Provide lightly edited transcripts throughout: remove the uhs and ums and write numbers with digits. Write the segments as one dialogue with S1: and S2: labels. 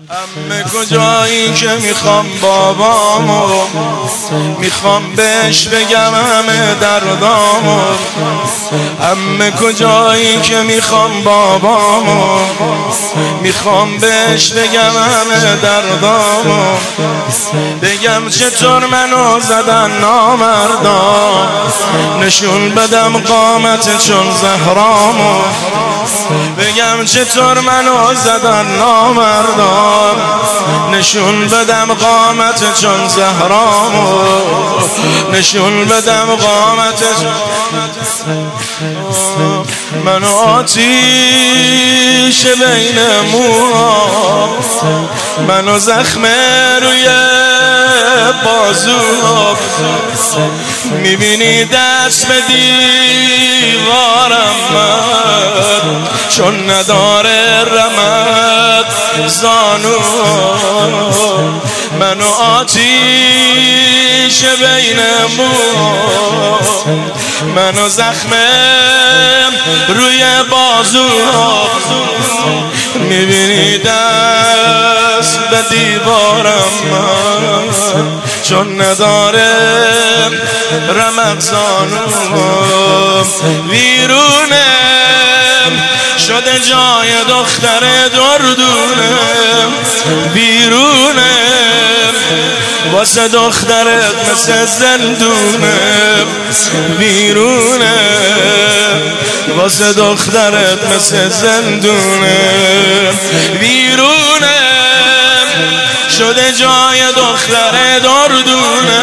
S1: عمه کجایی که میخوام بابامو، میخوام بهش بگم همه دردامو. عمه کجایی که میخوام بابامو، میخوام بهش بگم همه دردامو. بگم چطور منو زدن نامردان، نشون بدم قامت چون زهرامو. بگم چطور منو زدن نامردان، نشون بدم قامت چون زهرامو. نشون بدم قامت منو آتیش بین موها، منو زخم روی بازو. میبینی دست به دیوارم من، چون نداره رمق زانو. منو آتیش بین موها، منو زخم روی بازو. میبینی دست به دیوارم من، چون نداره رمق زانو. ویرونه شده جای دختر دردونه، بیرونه واسه دخترت مثل زندونه. بیرونه واسه دخترت مثل زندونه. بیرونه شده جای دختر دردونه.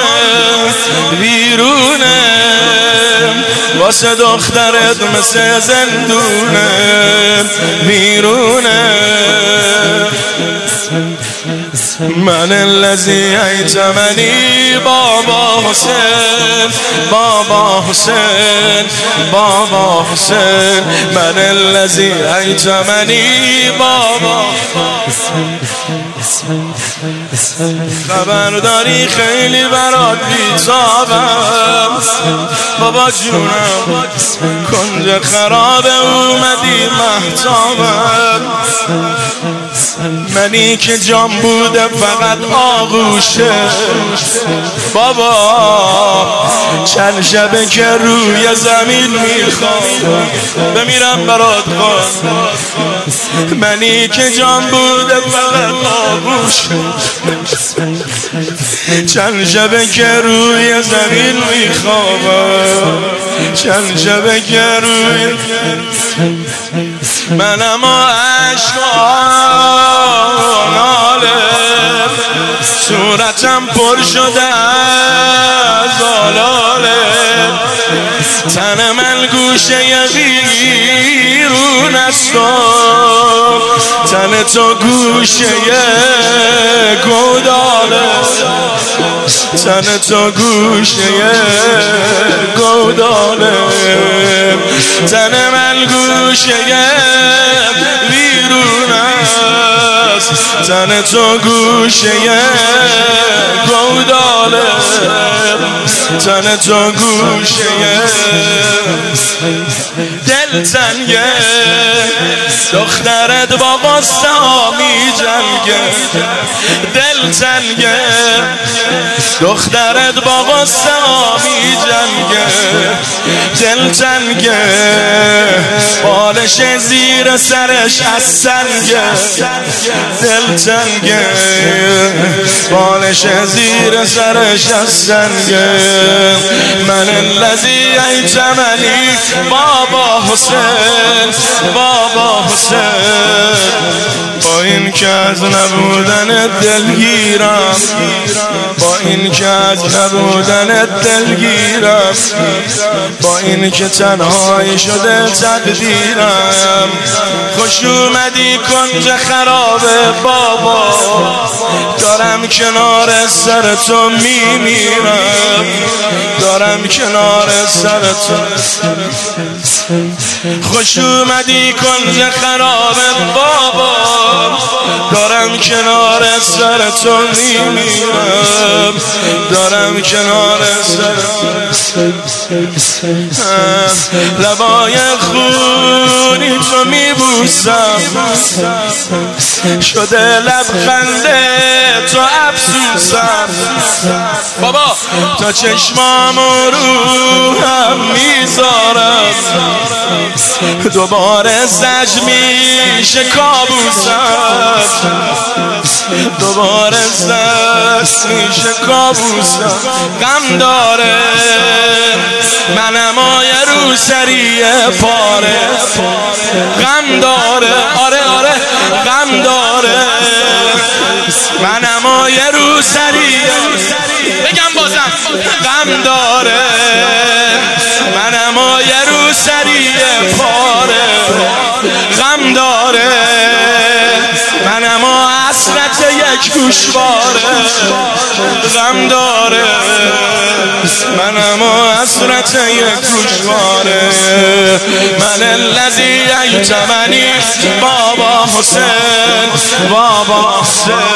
S1: بیرونه واسه دخترت مثل زندونه. بیرونه من الذی ایتمنی بابا حسین، بابا حسین، بابا حسین. من الذی ایتمنی بابا. خبرداری خیلی برات بیتابم بابا جونم، کنج خراب اومدی محتابم. منی که جام بوده فقط آغوشه بابا، چند شبه که روی زمین میخوام بمیرم برات خواست. منی که جام بوده فقط آغوشه، چند شبه که روی زمین میخوام. چند شبه که روی منم عشقاناله، صورتم پر شده از آلاله. تن من گوشه ویرون است، تن تو گوشه گوداله. تن تو گوشه گوداله، تن من گوشه ویرون است. تن تو گوشه گوداله، تن تو گوشه. دل تنگه دخترت با قصه ها می جنگه. دل تنگه دخترت با قصه ها می جنگه. دل تنگه بالش زیر سرش از سنگه. دل تنگه بالش زیر سرش از سنگه. من الذی ایتمنی بابا حسین، بابا حسین. با این که از نبودن دلگیرم، با این که از نبودن دلگیرم، با این که تنهایی شده تقدیرم. خوش اومدی کنج خراب بابا، دارم کنار سر تو میمیرم. دارم کنار سرتون. خوش اومدی کنز خراب بابا، دارم کنار سرتون میمیرم، دارم کنار سرتون. لبای خونی تو میبوسم، شده لبخنده تو افسوسم بابا، تا چشمامو رو هم میذارم، دوباره زج میشه کابوسم، دوباره زج میشه کابوسم. غم داره منم آیه رو سریع پاره، غم داره آره آره غم داره منم آیه رو سریع، بگم بازم غم داره منم آیه رو سریع پاره، غم داره منم حسرت یک گوشواره، غم داره منم حسرت یک گوشواره. من الذی ایتمنی بابا حسین، بابا حسین.